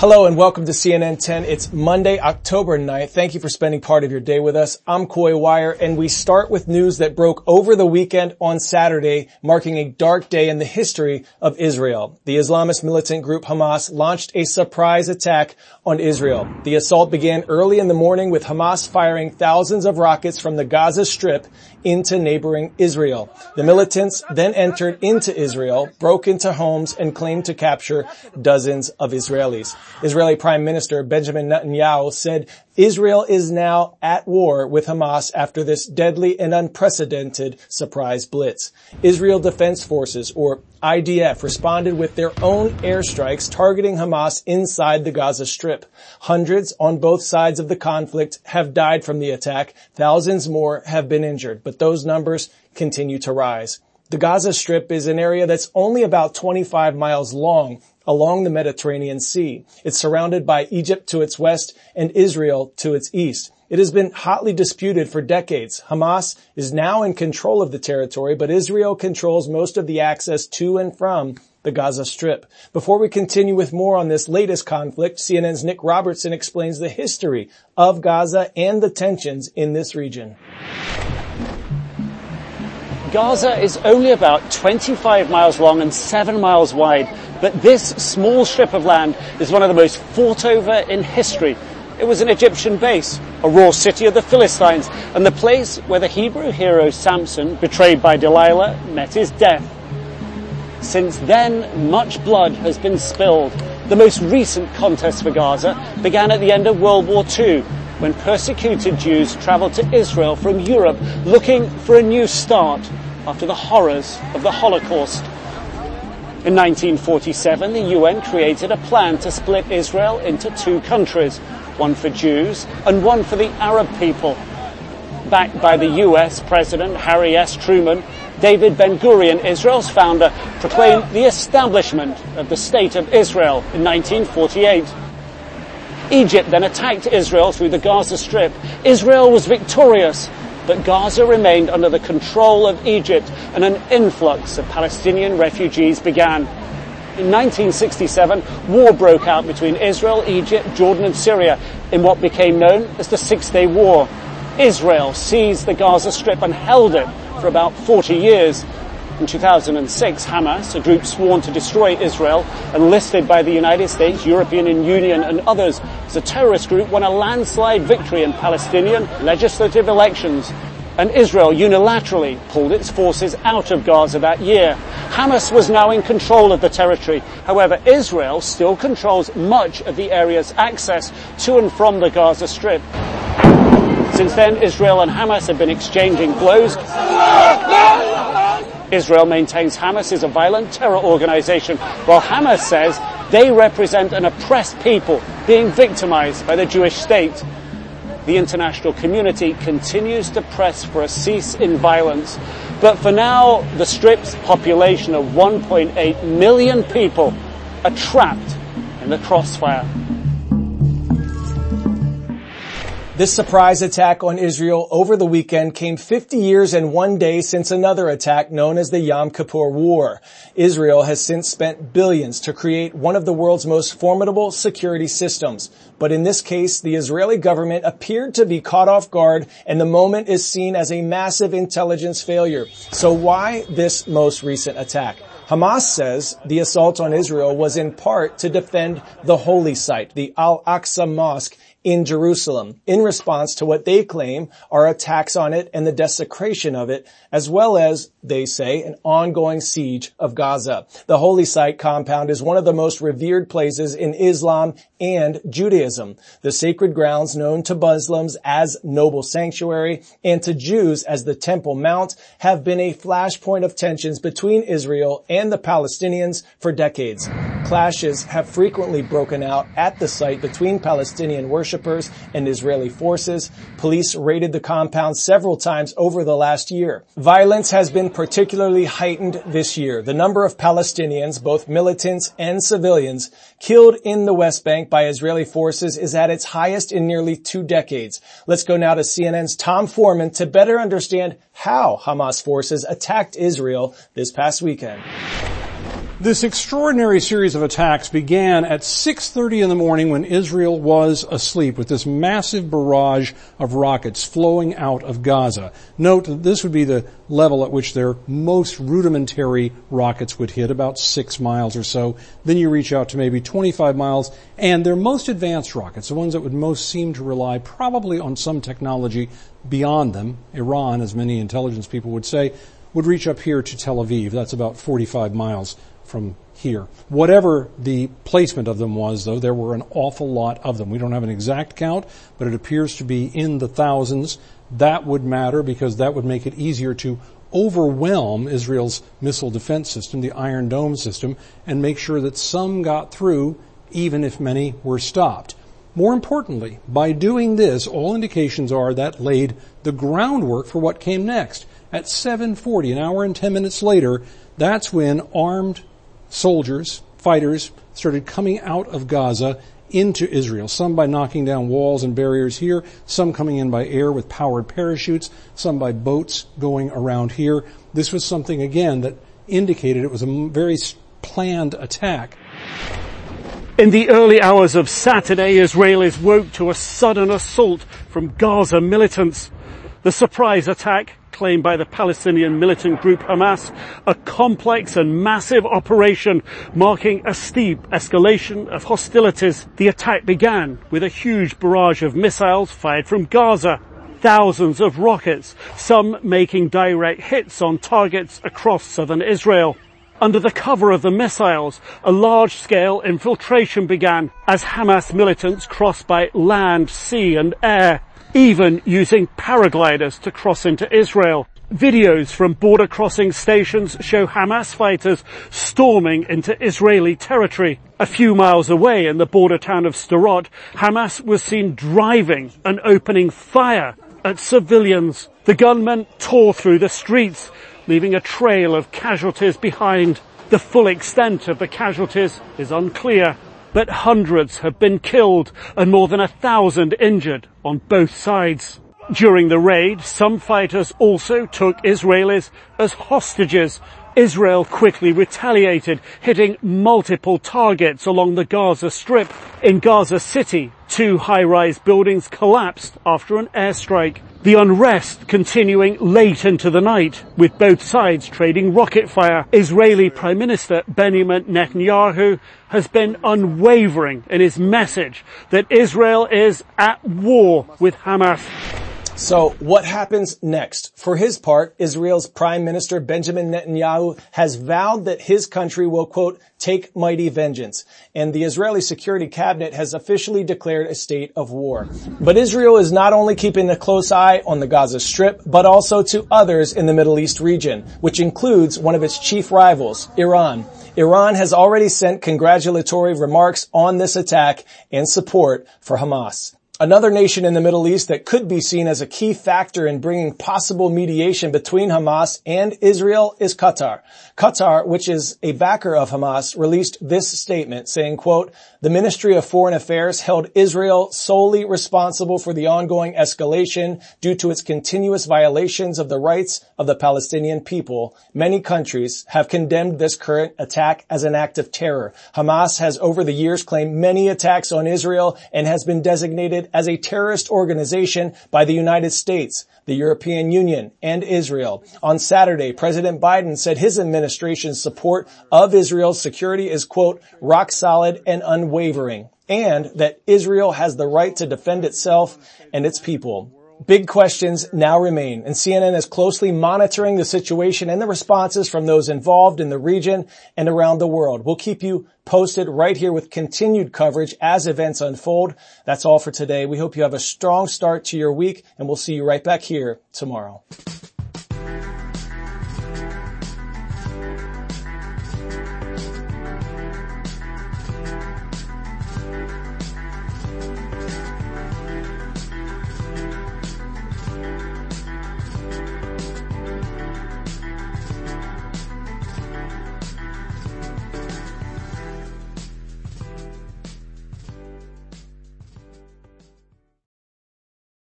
Hello and welcome to CNN 10. It's Monday, October 9th. Thank you for spending part of your day with us. I'm Coy Wire, and we start with news that broke over the weekend on Saturday, marking a dark day in the history of Israel. The Islamist militant group Hamas launched a surprise attack on Israel. The assault began early in the morning with Hamas firing thousands of rockets from the Gaza Strip into neighboring Israel. The militants then entered into Israel, broke into homes, and claimed to capture dozens of Israelis. Israeli Prime Minister Benjamin Netanyahu said Israel is now at war with Hamas after this deadly and unprecedented surprise blitz. Israel Defense Forces, or IDF, responded with their own airstrikes targeting Hamas inside the Gaza Strip. Hundreds on both sides of the conflict have died from the attack. Thousands more have been injured, but those numbers continue to rise. The Gaza Strip is an area that's only about 25 miles long along the Mediterranean Sea. It's surrounded by Egypt to its west and Israel to its east. It has been hotly disputed for decades. Hamas is now in control of the territory, but Israel controls most of the access to and from the Gaza Strip. Before we continue with more on this latest conflict, CNN's Nick Robertson explains the history of Gaza and the tensions in this region. Gaza is only about 25 miles long and 7 miles wide, but this small strip of land is one of the most fought over in history. It was an Egyptian base, a raw city of the Philistines, and the place where the Hebrew hero Samson, betrayed by Delilah, met his death. Since then, much blood has been spilled. The most recent contest for Gaza began at the end of World War II, when persecuted Jews traveled to Israel from Europe looking for a new start after the horrors of the Holocaust. In 1947, the UN created a plan to split Israel into two countries, one for Jews and one for the Arab people. Backed by the US President Harry S. Truman, David Ben-Gurion, Israel's founder, proclaimed the establishment of the State of Israel in 1948. Egypt then attacked Israel through the Gaza Strip. Israel was victorious, but Gaza remained under the control of Egypt, and an influx of Palestinian refugees began. In 1967, war broke out between Israel, Egypt, Jordan and Syria in what became known as the Six-Day War. Israel seized the Gaza Strip and held it for about 40 years. In 2006, Hamas, a group sworn to destroy Israel and listed by the United States, European Union and others as a terrorist group, won a landslide victory in Palestinian legislative elections, and Israel unilaterally pulled its forces out of Gaza that year. Hamas was now in control of the territory. However, Israel still controls much of the area's access to and from the Gaza Strip. Since then, Israel and Hamas have been exchanging blows. Israel maintains Hamas is a violent terror organization, while Hamas says they represent an oppressed people being victimized by the Jewish state. The international community continues to press for a cease in violence. But for now, the Strip's population of 1.8 million people are trapped in the crossfire. This surprise attack on Israel over the weekend came 50 years and 1 day since another attack known as the Yom Kippur War. Israel has since spent billions to create one of the world's most formidable security systems. But in this case, the Israeli government appeared to be caught off guard, and the moment is seen as a massive intelligence failure. So why this most recent attack? Hamas says the assault on Israel was in part to defend the holy site, the Al-Aqsa Mosque in Jerusalem, in response to what they claim are attacks on it and the desecration of it, as well as, they say, an ongoing siege of Gaza. The holy site compound is one of the most revered places in Islam and Judaism. The sacred grounds known to Muslims as Noble Sanctuary and to Jews as the Temple Mount have been a flashpoint of tensions between Israel and the Palestinians for decades. Clashes have frequently broken out at the site between Palestinian worshippers and Israeli forces. Police raided the compound several times over the last year. Violence has been particularly heightened this year. The number of Palestinians, both militants and civilians, killed in the West Bank by Israeli forces is at its highest in nearly 2 decades. Let's go now to CNN's Tom Foreman to better understand how Hamas forces attacked Israel this past weekend. This extraordinary series of attacks began at 6:30 in the morning when Israel was asleep with this massive barrage of rockets flowing out of Gaza. Note that this would be the level at which their most rudimentary rockets would hit, about 6 miles or so. Then you reach out to maybe 25 miles, and their most advanced rockets, the ones that would most seem to rely probably on some technology beyond them, Iran, as many intelligence people would say, would reach up here to Tel Aviv. That's about 45 miles from here. Whatever the placement of them was, though, there were an awful lot of them. We don't have an exact count, but it appears to be in the thousands. That would matter because that would make it easier to overwhelm Israel's missile defense system, the Iron Dome system, and make sure that some got through, even if many were stopped. More importantly, by doing this, all indications are that laid the groundwork for what came next. At 7:40, an hour and 10 minutes later, that's when armed soldiers, fighters, started coming out of Gaza into Israel, some by knocking down walls and barriers here, some coming in by air with powered parachutes, some by boats going around here. This was something, again, that indicated it was a very planned attack. In the early hours of Saturday, Israelis woke to a sudden assault from Gaza militants. The surprise attack, claimed by the Palestinian militant group Hamas, a complex and massive operation marking a steep escalation of hostilities. The attack began with a huge barrage of missiles fired from Gaza. Thousands of rockets, some making direct hits on targets across southern Israel. Under the cover of the missiles, a large-scale infiltration began as Hamas militants crossed by land, sea and air, even using paragliders to cross into Israel. Videos from border crossing stations show Hamas fighters storming into Israeli territory. A few miles away in the border town of Sderot, Hamas was seen driving and opening fire at civilians. The gunmen tore through the streets, leaving a trail of casualties behind. The full extent of the casualties is unclear, but hundreds have been killed and more than 1,000 injured on both sides. During the raid, some fighters also took Israelis as hostages. Israel quickly retaliated, hitting multiple targets along the Gaza Strip. In Gaza City, 2 high-rise buildings collapsed after an airstrike. The unrest continuing late into the night, with both sides trading rocket fire. Israeli Prime Minister Benjamin Netanyahu has been unwavering in his message that Israel is at war with Hamas. So what happens next? For his part, Israel's Prime Minister Benjamin Netanyahu has vowed that his country will, quote, take mighty vengeance. And the Israeli Security Cabinet has officially declared a state of war. But Israel is not only keeping a close eye on the Gaza Strip, but also to others in the Middle East region, which includes one of its chief rivals, Iran. Iran has already sent congratulatory remarks on this attack and support for Hamas. Another nation in the Middle East that could be seen as a key factor in bringing possible mediation between Hamas and Israel is Qatar. Qatar, which is a backer of Hamas, released this statement saying, quote, the Ministry of Foreign Affairs held Israel solely responsible for the ongoing escalation due to its continuous violations of the rights of the Palestinian people. Many countries have condemned this current attack as an act of terror. Hamas has over the years claimed many attacks on Israel and has been designated as a terrorist organization by the United States, the European Union, and Israel. On Saturday, President Biden said his administration's support of Israel's security is, quote, rock solid and unwavering, and that Israel has the right to defend itself and its people. Big questions now remain, and CNN is closely monitoring the situation and the responses from those involved in the region and around the world. We'll keep you posted right here with continued coverage as events unfold. That's all for today. We hope you have a strong start to your week, and we'll see you right back here tomorrow.